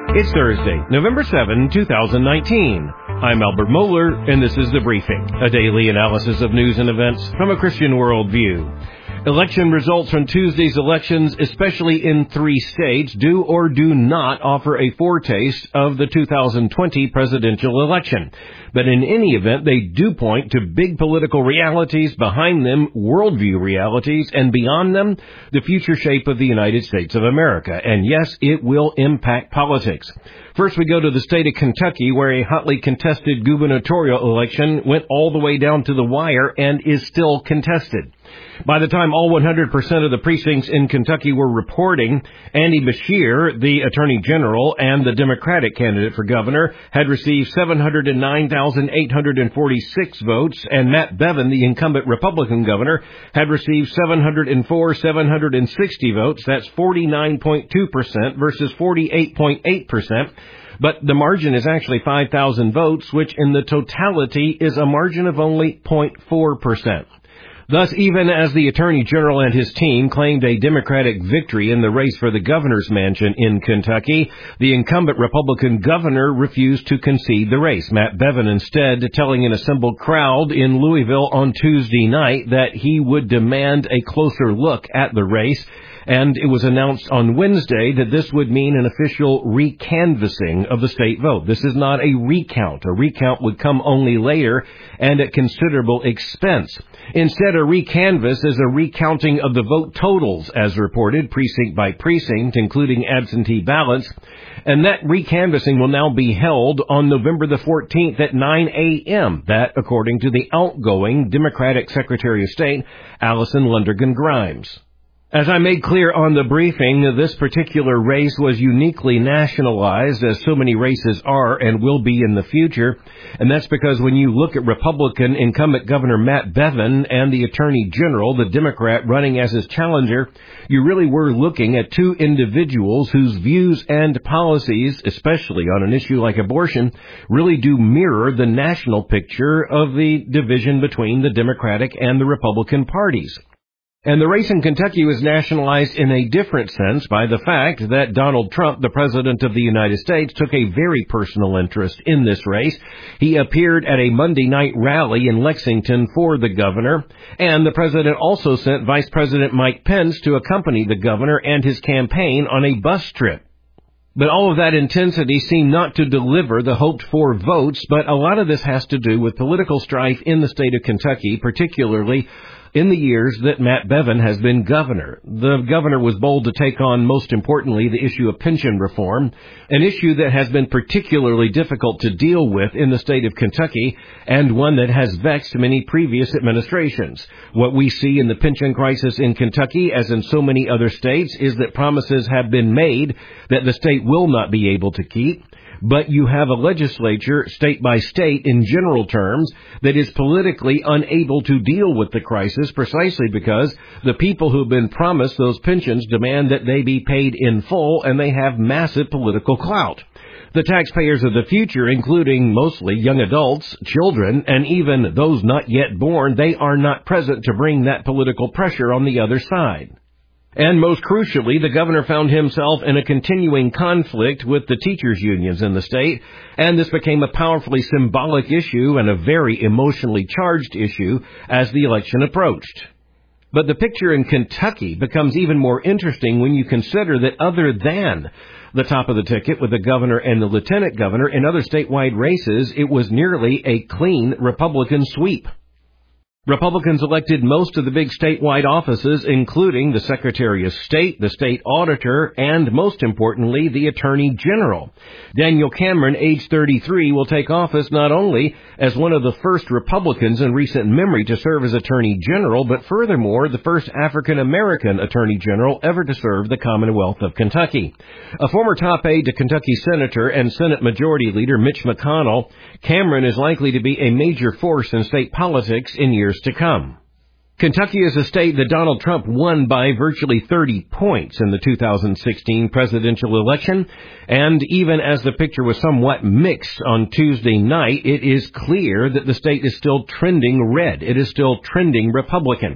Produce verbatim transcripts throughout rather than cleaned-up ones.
It's Thursday, November seventh, twenty nineteen. I'm Albert Mohler, and this is The Briefing, a daily analysis of news and events from a Christian worldview. Election results from Tuesday's elections, especially in three states, do or do not offer a foretaste of the two thousand twenty presidential election. But in any event, they do point to big political realities, behind them worldview realities, and beyond them, the future shape of the United States of America. And yes, it will impact politics. First, we go to the state of Kentucky, where a hotly contested gubernatorial election went all the way down to the wire and is still contested. By the time all one hundred percent of the precincts in Kentucky were reporting, Andy Beshear, the Attorney General and the Democratic candidate for governor, had received seven hundred nine thousand eight hundred forty-six votes, and Matt Bevin, the incumbent Republican governor, had received seven hundred four thousand seven hundred sixty votes. That's forty-nine point two percent versus forty-eight point eight percent. But the margin is actually five thousand votes, which in the totality is a margin of only zero point four percent. Thus, even as the Attorney General and his team claimed a Democratic victory in the race for the governor's mansion in Kentucky, the incumbent Republican governor refused to concede the race. Matt Bevin instead telling an assembled crowd in Louisville on Tuesday night that he would demand a closer look at the race. And it was announced on Wednesday that this would mean an official recanvassing of the state vote. This is not a recount. A recount would come only later and at considerable expense. Instead, a recanvass is a recounting of the vote totals as reported, precinct by precinct, including absentee ballots. And that recanvassing will now be held on November the fourteenth at nine a.m. That, according to the outgoing Democratic Secretary of State, Allison Lundergan Grimes. As I made clear on the briefing, this particular race was uniquely nationalized, as so many races are and will be in the future. And that's because when you look at Republican incumbent Governor Matt Bevin and the Attorney General, the Democrat running as his challenger, you really were looking at two individuals whose views and policies, especially on an issue like abortion, really do mirror the national picture of the division between the Democratic and the Republican parties. And the race in Kentucky was nationalized in a different sense by the fact that Donald Trump, the President of the United States, took a very personal interest in this race. He appeared at a Monday night rally in Lexington for the governor, and the President also sent Vice President Mike Pence to accompany the governor and his campaign on a bus trip. But all of that intensity seemed not to deliver the hoped-for votes, but a lot of this has to do with political strife in the state of Kentucky, particularly in the years that Matt Bevin has been governor. The governor was bold to take on, most importantly, the issue of pension reform, an issue that has been particularly difficult to deal with in the state of Kentucky, and one that has vexed many previous administrations. What we see in the pension crisis in Kentucky, as in so many other states, is that promises have been made that the state will not be able to keep. But you have a legislature, state by state, in general terms, that is politically unable to deal with the crisis precisely because the people who've been promised those pensions demand that they be paid in full, and they have massive political clout. The taxpayers of the future, including mostly young adults, children, and even those not yet born, they are not present to bring that political pressure on the other side. And most crucially, the governor found himself in a continuing conflict with the teachers' unions in the state, and this became a powerfully symbolic issue and a very emotionally charged issue as the election approached. But the picture in Kentucky becomes even more interesting when you consider that other than the top of the ticket with the governor and the lieutenant governor in other statewide races, it was nearly a clean Republican sweep. Republicans elected most of the big statewide offices, including the Secretary of State, the State Auditor, and, most importantly, the Attorney General. Daniel Cameron, age thirty-three, will take office not only as one of the first Republicans in recent memory to serve as Attorney General, but furthermore, the first African-American Attorney General ever to serve the Commonwealth of Kentucky. A former top aide to Kentucky Senator and Senate Majority Leader Mitch McConnell, Cameron is likely to be a major force in state politics in years to come. Kentucky is a state that Donald Trump won by virtually thirty points in the two thousand sixteen presidential election, and even as the picture was somewhat mixed on Tuesday night, it is clear that the state is still trending red. It is still trending Republican.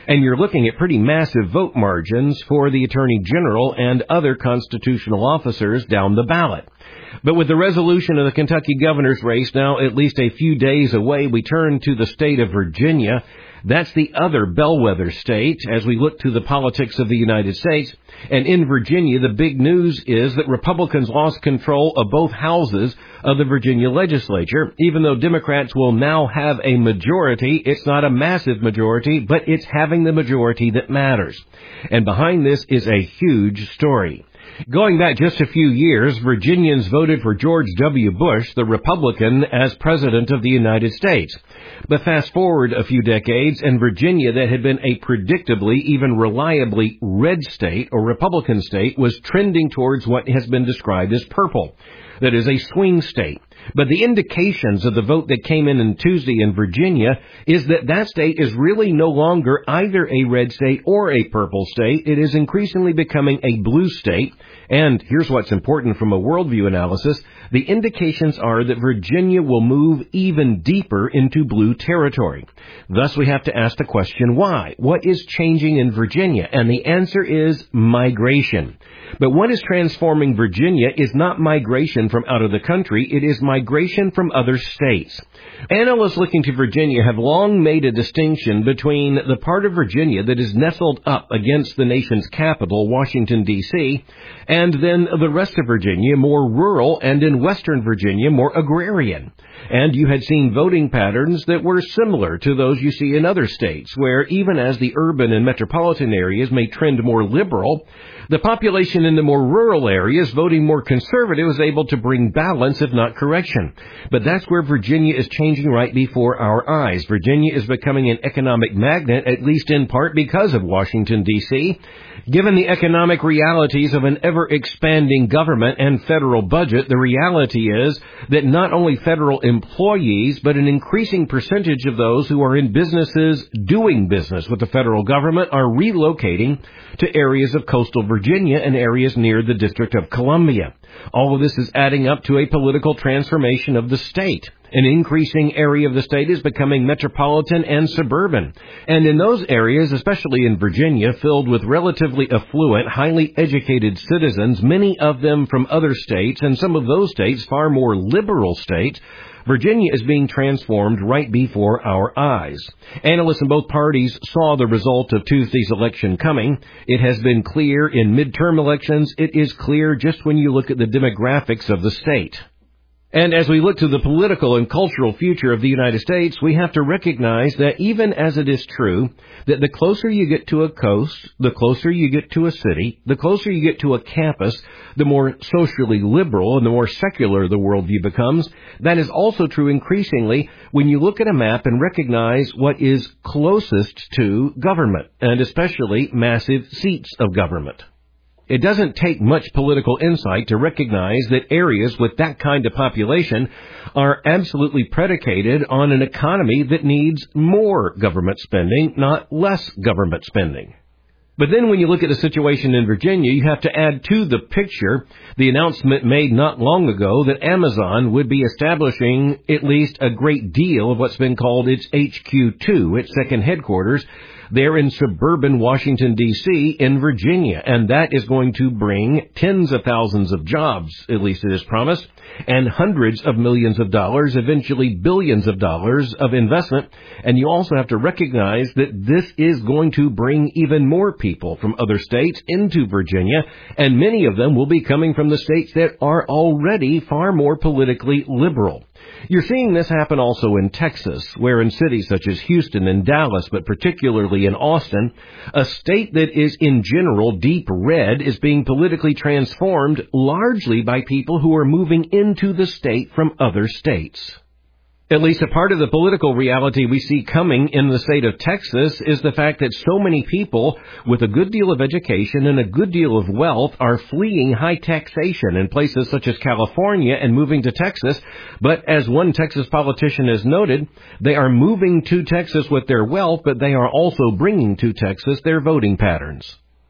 And you're looking at pretty massive vote margins for the Attorney General and other constitutional officers down the ballot. But with the resolution of the Kentucky governor's race now at least a few days away, we turn to the state of Virginia. That's the other bellwether state as we look to the politics of the United States. And in Virginia, the big news is that Republicans lost control of both houses of the Virginia legislature. Even though Democrats will now have a majority, it's not a massive majority, but it's having the majority that matters. And behind this is a huge story. Going back just a few years, Virginians voted for George W. Bush, the Republican, as President of the United States. But fast forward a few decades, and Virginia, that had been a predictably, even reliably red state or Republican state, was trending towards what has been described as purple. That is a swing state. But the indications of the vote that came in on Tuesday in Virginia is that that state is really no longer either a red state or a purple state. It is increasingly becoming a blue state. And here's what's important from a worldview analysis. The indications are that Virginia will move even deeper into blue territory. Thus, we have to ask the question, why? What is changing in Virginia? And the answer is migration. But what is transforming Virginia is not migration from out of the country. It is migration from other states. Analysts looking to Virginia have long made a distinction between the part of Virginia that is nestled up against the nation's capital, Washington, D C, and then the rest of Virginia, more rural, and in western Virginia, more agrarian. And you had seen voting patterns that were similar to those you see in other states, where even as the urban and metropolitan areas may trend more liberal, the population in the more rural areas voting more conservative is able to bring balance, if not correction. But that's where Virginia is changing right before our eyes. Virginia is becoming an economic magnet, at least in part because of Washington, D C. Given the economic realities of an ever-expanding government and federal budget, the reality is that not only federal employees, but an increasing percentage of those who are in businesses doing business with the federal government are relocating to areas of coastal Virginia and areas near the District of Columbia. All of this is adding up to a political transformation of the state. An increasing area of the state is becoming metropolitan and suburban. And in those areas, especially in Virginia, filled with relatively affluent, highly educated citizens, many of them from other states, and some of those states far more liberal states, Virginia is being transformed right before our eyes. Analysts in both parties saw the result of Tuesday's election coming. It has been clear in midterm elections. It is clear just when you look at the demographics of the state. And as we look to the political and cultural future of the United States, we have to recognize that even as it is true that the closer you get to a coast, the closer you get to a city, the closer you get to a campus, the more socially liberal and the more secular the worldview becomes, that is also true increasingly when you look at a map and recognize what is closest to government, and especially massive seats of government. It doesn't take much political insight to recognize that areas with that kind of population are absolutely predicated on an economy that needs more government spending, not less government spending. But then when you look at the situation in Virginia, you have to add to the picture the announcement made not long ago that Amazon would be establishing at least a great deal of what's been called its H Q two, its second headquarters, there in suburban Washington, D C, in Virginia. And that is going to bring tens of thousands of jobs, at least it is promised, and hundreds of millions of dollars, eventually billions of dollars of investment. And you also have to recognize that this is going to bring even more people from other states into Virginia, and many of them will be coming from the states that are already far more politically liberal. You're seeing this happen also in Texas, where in cities such as Houston and Dallas, but particularly in Austin, a state that is in general deep red is being politically transformed largely by people who are moving into the state from other states. At least a part of the political reality we see coming in the state of Texas is the fact that so many people with a good deal of education and a good deal of wealth are fleeing high taxation in places such as California and moving to Texas. But as one Texas politician has noted, they are moving to Texas with their wealth, but they are also bringing to Texas their voting patterns.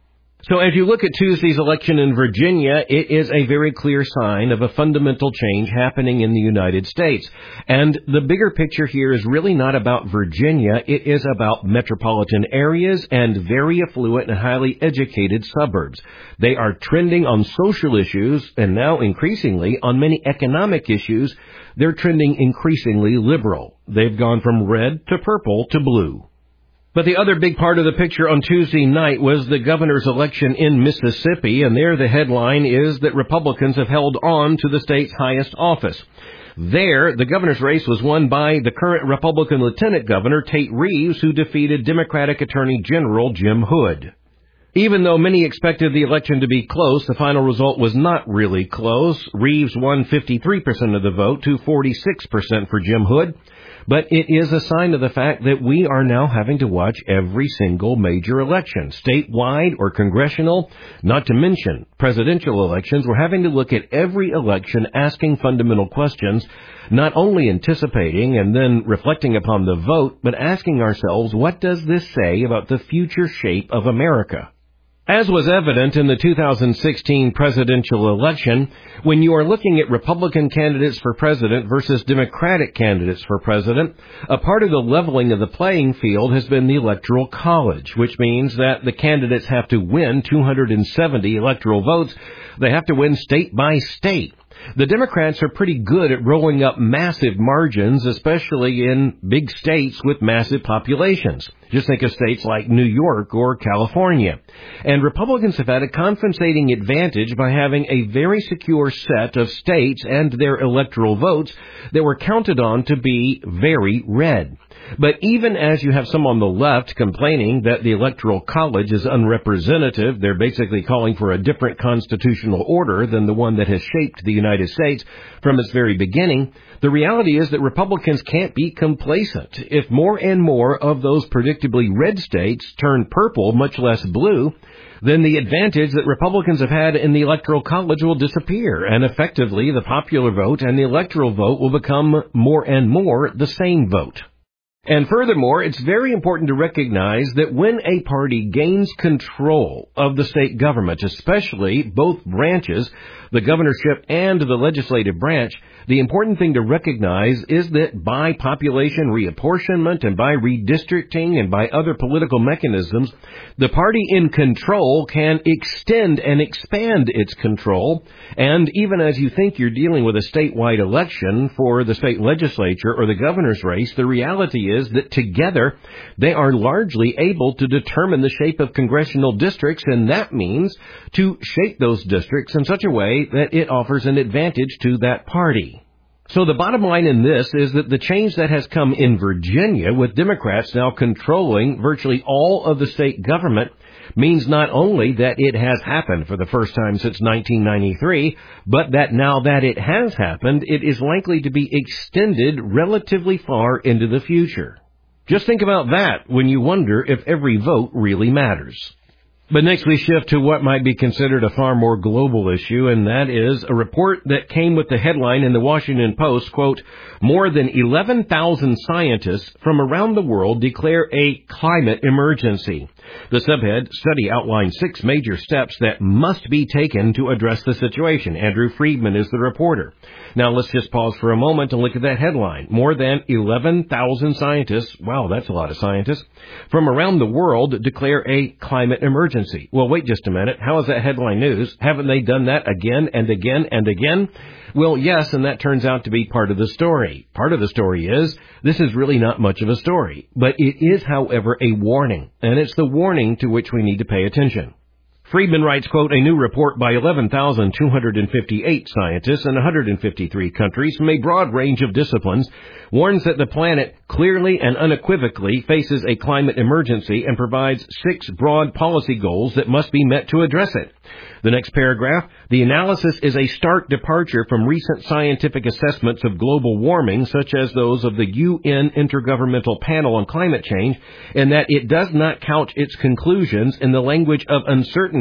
So as you look at Tuesday's election in Virginia, it is a very clear sign of a fundamental change happening in the United States. And the bigger picture here is really not about Virginia. It is about metropolitan areas and very affluent and highly educated suburbs. They are trending on social issues and now increasingly on many economic issues. They're trending increasingly liberal. They've gone from red to purple to blue. But the other big part of the picture on Tuesday night was the governor's election in Mississippi, and there the headline is that Republicans have held on to the state's highest office. There, the governor's race was won by the current Republican Lieutenant Governor, Tate Reeves, who defeated Democratic Attorney General Jim Hood. Even though many expected the election to be close, the final result was not really close. Reeves won fifty-three percent of the vote to forty-six percent for Jim Hood. But it is a sign of the fact that we are now having to watch every single major election, statewide or congressional, not to mention presidential elections. We're having to look at every election asking fundamental questions, not only anticipating and then reflecting upon the vote, but asking ourselves, what does this say about the future shape of America? As was evident in the two thousand sixteen presidential election, when you are looking at Republican candidates for president versus Democratic candidates for president, a part of the leveling of the playing field has been the Electoral College, which means that the candidates have to win two hundred seventy electoral votes. They have to win state by state. The Democrats are pretty good at rolling up massive margins, especially in big states with massive populations. Just think of states like New York or California. And Republicans have had a compensating advantage by having a very secure set of states and their electoral votes that were counted on to be very red. But even as you have some on the left complaining that the Electoral College is unrepresentative, they're basically calling for a different constitutional order than the one that has shaped the United States from its very beginning, the reality is that Republicans can't be complacent. If more and more of those predictably red states turn purple, much less blue, then the advantage that Republicans have had in the Electoral College will disappear, and effectively the popular vote and the electoral vote will become more and more the same vote. And furthermore, it's very important to recognize that when a party gains control of the state government, especially both branches, the governorship and the legislative branch, the important thing to recognize is that by population reapportionment and by redistricting and by other political mechanisms, the party in control can extend and expand its control. And even as you think you're dealing with a statewide election for the state legislature or the governor's race, the reality is that together they are largely able to determine the shape of congressional districts, and that means to shape those districts in such a way that it offers an advantage to that party. So the bottom line in this is that the change that has come in Virginia, with Democrats now controlling virtually all of the state government, means not only that it has happened for the first time since nineteen ninety-three, but that now that it has happened, it is likely to be extended relatively far into the future. Just think about that when you wonder if every vote really matters. But next we shift to what might be considered a far more global issue, and that is a report that came with the headline in the Washington Post, quote, more than eleven thousand scientists from around the world declare a climate emergency. The subhead study outlines six major steps that must be taken to address the situation. Andrew Friedman is the reporter. Now let's just pause for a moment and look at that headline. More than eleven thousand scientists, wow, that's a lot of scientists, from around the world declare a climate emergency. Well, wait just a minute. How is that headline news? Haven't they done that again and again and again? Well, yes, and that turns out to be part of the story. Part of the story is this is really not much of a story, but it is, however, a warning, and it's the warning to which we need to pay attention. Friedman writes, quote, a new report by eleven thousand two hundred fifty-eight scientists in one hundred fifty-three countries from a broad range of disciplines warns that the planet clearly and unequivocally faces a climate emergency and provides six broad policy goals that must be met to address it. The next paragraph, the analysis is a stark departure from recent scientific assessments of global warming, such as those of the U N Intergovernmental Panel on Climate Change, in that it does not couch its conclusions in the language of uncertainty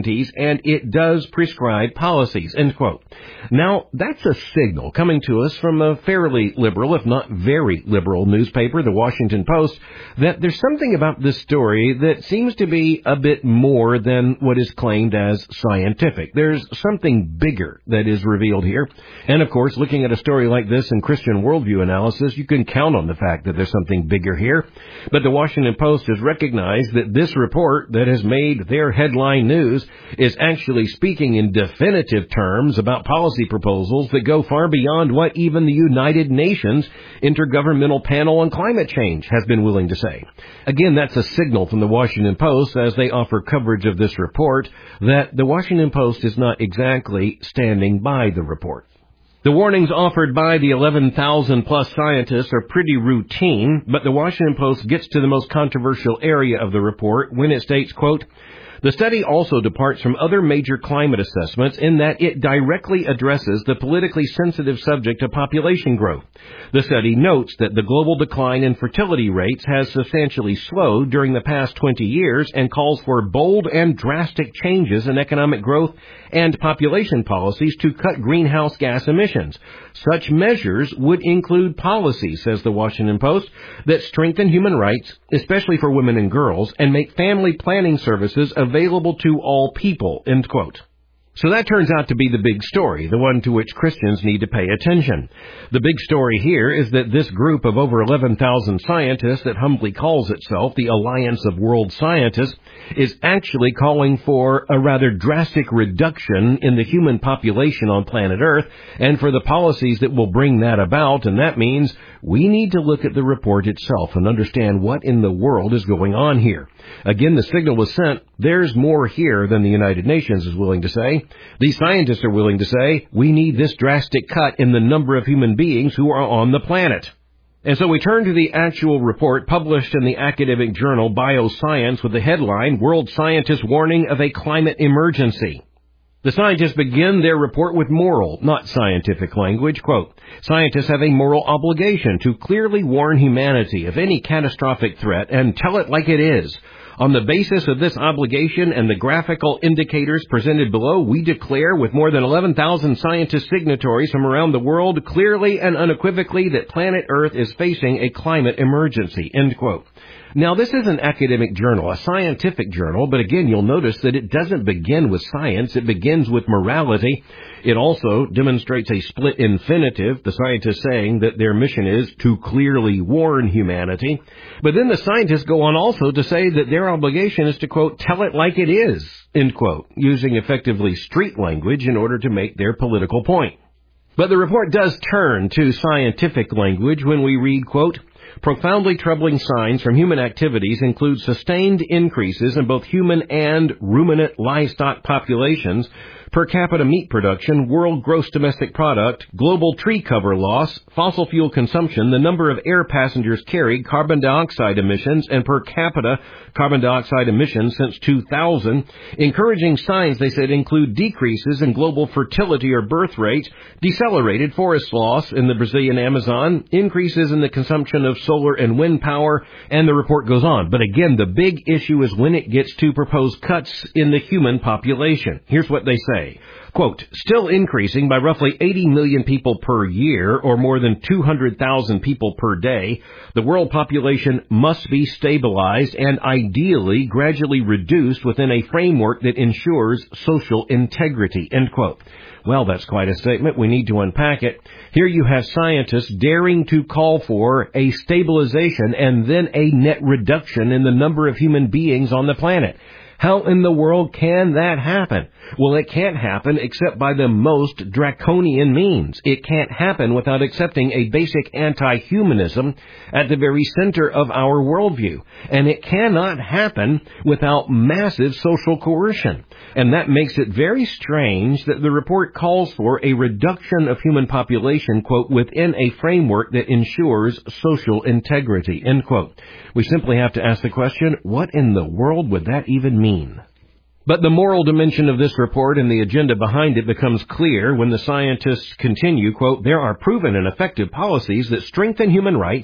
uncertainties, and it does prescribe policies, end quote. Now, that's a signal coming to us from a fairly liberal, if not very liberal, newspaper, the Washington Post, that there's something about this story that seems to be a bit more than what is claimed as scientific. There's something bigger that is revealed here. And, of course, looking at a story like this in Christian worldview analysis, you can count on the fact that there's something bigger here. But the Washington Post has recognized that this report that has made their headline news is actually speaking in definitive terms about policy proposals that go far beyond what even the United Nations Intergovernmental Panel on Climate Change has been willing to say. Again, that's a signal from the Washington Post as they offer coverage of this report that the Washington Post is not exactly standing by the report. The warnings offered by the eleven thousand plus scientists are pretty routine, but the Washington Post gets to the most controversial area of the report when it states, quote, "The study also departs from other major climate assessments in that it directly addresses the politically sensitive subject of population growth. The study notes that the global decline in fertility rates has substantially slowed during the past twenty years and calls for bold and drastic changes in economic growth and population policies to cut greenhouse gas emissions. Such measures would include policies," says the Washington Post, "that strengthen human rights, especially for women and girls, and make family planning services available to all people," end quote. So that turns out to be the big story, the one to which Christians need to pay attention. The big story here is that this group of over eleven thousand scientists that humbly calls itself the Alliance of World Scientists is actually calling for a rather drastic reduction in the human population on planet Earth and for the policies that will bring that about, and that means we need to look at the report itself and understand what in the world is going on here. Again, the signal was sent, there's more here than the United Nations is willing to say. These scientists are willing to say, we need this drastic cut in the number of human beings who are on the planet. And so we turn to the actual report published in the academic journal Bioscience with the headline, "World Scientists Warning of a Climate Emergency." The scientists begin their report with moral, not scientific language. Quote, "Scientists have a moral obligation to clearly warn humanity of any catastrophic threat and tell it like it is. On the basis of this obligation and the graphical indicators presented below, we declare with more than eleven thousand scientist signatories from around the world clearly and unequivocally that planet Earth is facing a climate emergency," end quote. Now, this is an academic journal, a scientific journal, but again, you'll notice that it doesn't begin with science. It begins with morality. It also demonstrates a split infinitive, the scientists saying that their mission is to clearly warn humanity. But then the scientists go on also to say that their obligation is to, quote, "tell it like it is," end quote, using effectively street language in order to make their political point. But the report does turn to scientific language when we read, quote, "Profoundly troubling signs from human activities include sustained increases in both human and ruminant livestock populations, per capita meat production, world gross domestic product, global tree cover loss, fossil fuel consumption, the number of air passengers carried, carbon dioxide emissions, and per capita carbon dioxide emissions since two thousand. Encouraging signs," they said, include decreases in global fertility or birth rates, decelerated forest loss in the Brazilian Amazon, increases in the consumption of solar and wind power, and the report goes on. But again, the big issue is when it gets to proposed cuts in the human population. Here's what they say. Quote, "Still increasing by roughly eighty million people per year, or more than two hundred thousand people per day, the world population must be stabilized and ideally gradually reduced within a framework that ensures social integrity," end quote. Well, that's quite a statement. We need to unpack it. Here you have scientists daring to call for a stabilization and then a net reduction in the number of human beings on the planet. How in the world can that happen? Well, it can't happen except by the most draconian means. It can't happen without accepting a basic anti-humanism at the very center of our worldview. And it cannot happen without massive social coercion. And that makes it very strange that the report calls for a reduction of human population, quote, "within a framework that ensures social integrity," end quote. We simply have to ask the question, what in the world would that even mean? But the moral dimension of this report and the agenda behind it becomes clear when the scientists continue, quote, "There are proven and effective policies that strengthen human rights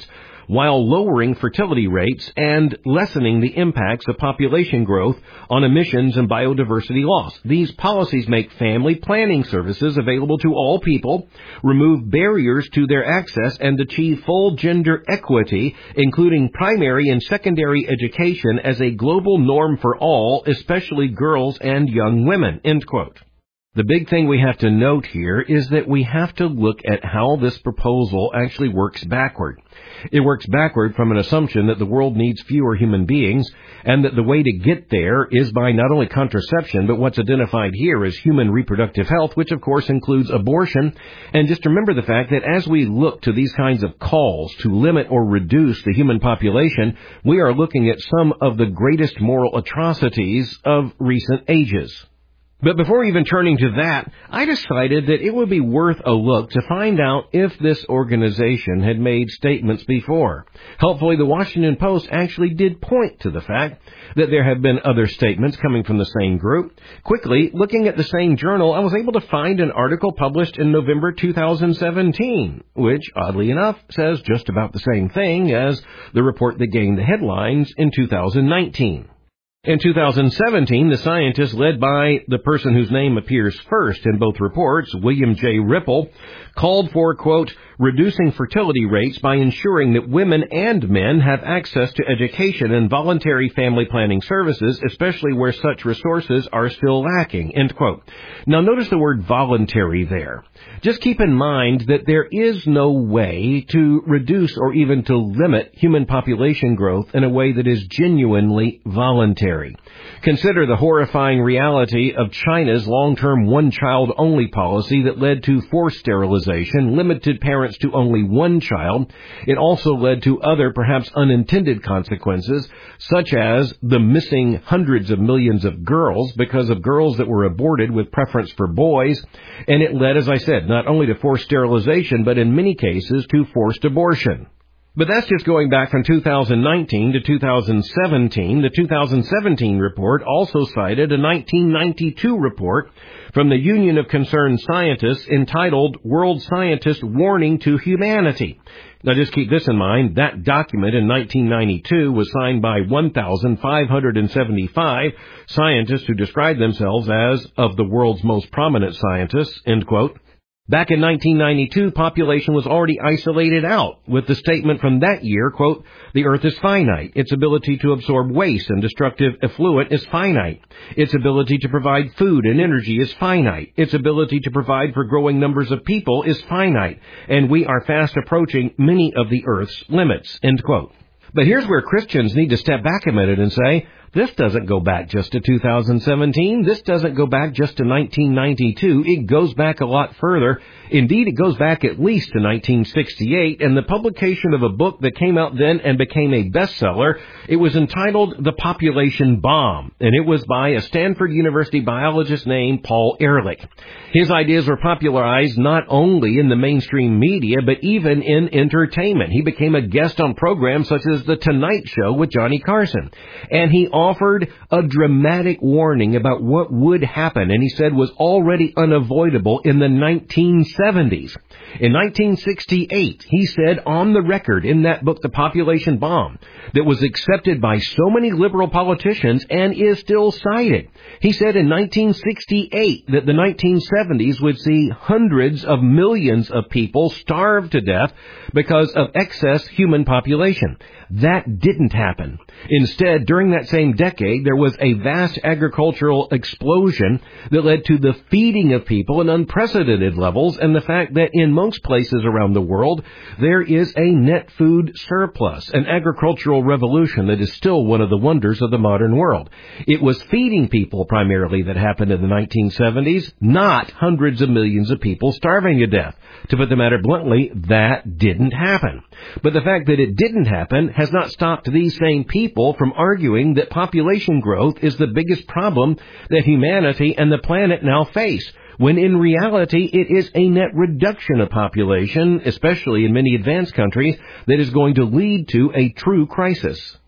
while lowering fertility rates and lessening the impacts of population growth on emissions and biodiversity loss. These policies make family planning services available to all people, remove barriers to their access, and achieve full gender equity, including primary and secondary education as a global norm for all, especially girls and young women." End quote. The big thing we have to note here is that we have to look at how this proposal actually works backward. It works backward from an assumption that the world needs fewer human beings, and that the way to get there is by not only contraception, but what's identified here as human reproductive health, which of course includes abortion. And just remember the fact that as we look to these kinds of calls to limit or reduce the human population, we are looking at some of the greatest moral atrocities of recent ages. But before even turning to that, I decided that it would be worth a look to find out if this organization had made statements before. Helpfully, the Washington Post actually did point to the fact that there have been other statements coming from the same group. Quickly, looking at the same journal, I was able to find an article published in November two thousand seventeen, which, oddly enough, says just about the same thing as the report that gained the headlines in two thousand nineteen. In two thousand seventeen, the scientists led by the person whose name appears first in both reports, William J. Ripple, called for, quote, reducing fertility rates by ensuring that women and men have access to education and voluntary family planning services, especially where such resources are still lacking, end quote. Now notice the word voluntary there. Just keep in mind that there is no way to reduce or even to limit human population growth in a way that is genuinely voluntary. Consider the horrifying reality of China's long-term one-child-only policy that led to forced sterilization, limited parents to only one child. It also led to other, perhaps unintended consequences, such as the missing hundreds of millions of girls because of girls that were aborted with preference for boys. And it led, as I said, not only to forced sterilization, but in many cases to forced abortion. But that's just going back from two thousand nineteen to two thousand seventeen. The two thousand seventeen report also cited a nineteen ninety-two report from the Union of Concerned Scientists entitled World Scientists Warning to Humanity. Now just keep this in mind, that document in nineteen ninety-two was signed by one thousand five hundred seventy-five scientists who described themselves as of the world's most prominent scientists, end quote. Back in nineteen ninety-two, population was already isolated out with the statement from that year, quote, the earth is finite. Its ability to absorb waste and destructive effluent is finite. Its ability to provide food and energy is finite. Its ability to provide for growing numbers of people is finite. And we are fast approaching many of the earth's limits, end quote. But here's where Christians need to step back a minute and say, this doesn't go back just to two thousand seventeen. This doesn't go back just to nineteen ninety-two. It goes back a lot further. Indeed, it goes back at least to nineteen sixty-eight and the publication of a book that came out then and became a bestseller. It was entitled The Population Bomb, and it was by a Stanford University biologist named Paul Ehrlich. His ideas were popularized not only in the mainstream media, but even in entertainment. He became a guest on programs such as The Tonight Show with Johnny Carson, and he offered a dramatic warning about what would happen, and he said was already unavoidable in the nineteen seventies. In nineteen sixty-eight, he said on the record in that book, The Population Bomb, that was accepted by so many liberal politicians and is still cited. He said in nineteen sixty-eight that the nineteen seventies would see hundreds of millions of people starve to death because of excess human population. That didn't happen. Instead, during that same decade, there was a vast agricultural explosion that led to the feeding of people in unprecedented levels and the fact that in most places around the world, there is a net food surplus, an agricultural revolution that is still one of the wonders of the modern world. It was feeding people primarily that happened in the nineteen seventies, not hundreds of millions of people starving to death. To put the matter bluntly, that didn't happen. But the fact that it didn't happen has not stopped these same people from arguing that population growth is the biggest problem that humanity and the planet now face, when in reality it is a net reduction of population, especially in many advanced countries, that is going to lead to a true crisis.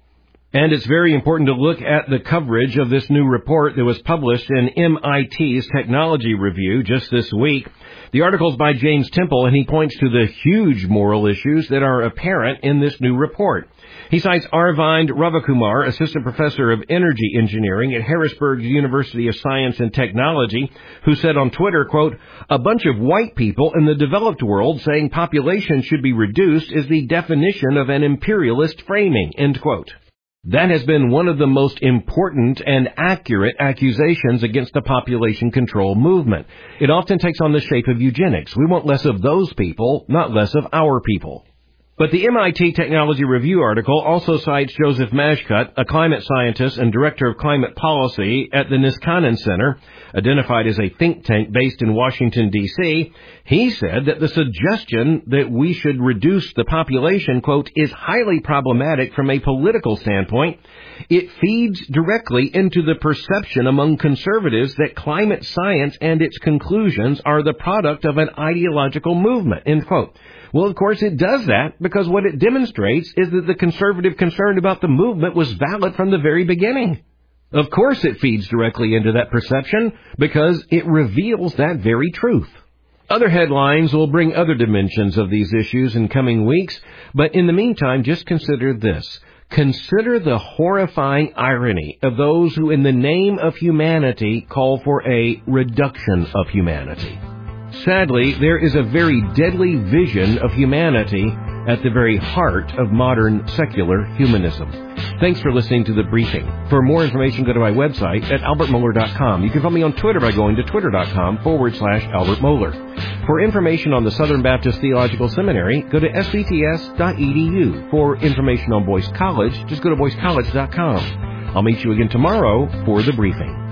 And it's very important to look at the coverage of this new report that was published in M I T's Technology Review just this week. The article's by James Temple, and he points to the huge moral issues that are apparent in this new report. He cites Arvind Ravakumar, assistant professor of energy engineering at Harrisburg University of Science and Technology, who said on Twitter, quote, "A bunch of white people in the developed world saying population should be reduced is the definition of an imperialist framing," end quote. That has been one of the most important and accurate accusations against the population control movement. It often takes on the shape of eugenics. We want less of those people, not less of our people. But the M I T Technology Review article also cites Joseph Mashkut, a climate scientist and director of climate policy at the Niskanen Center, identified as a think tank based in Washington, D C He said that the suggestion that we should reduce the population, quote, is highly problematic from a political standpoint. It feeds directly into the perception among conservatives that climate science and its conclusions are the product of an ideological movement, end quote. Well, of course, it does that because what it demonstrates is that the conservative concern about the movement was valid from the very beginning. Of course, it feeds directly into that perception because it reveals that very truth. Other headlines will bring other dimensions of these issues in coming weeks, but in the meantime, just consider this. Consider the horrifying irony of those who, in the name of humanity, call for a reduction of humanity. Sadly, there is a very deadly vision of humanity at the very heart of modern secular humanism. Thanks for listening to The Briefing. For more information, go to my website at albert mohler dot com. You can follow me on Twitter by going to twitter.com forward slash Albert Mohler. For information on the Southern Baptist Theological Seminary, go to s b t s dot e d u. For information on Boyce College, just go to boyce college dot com. I'll meet you again tomorrow for The Briefing.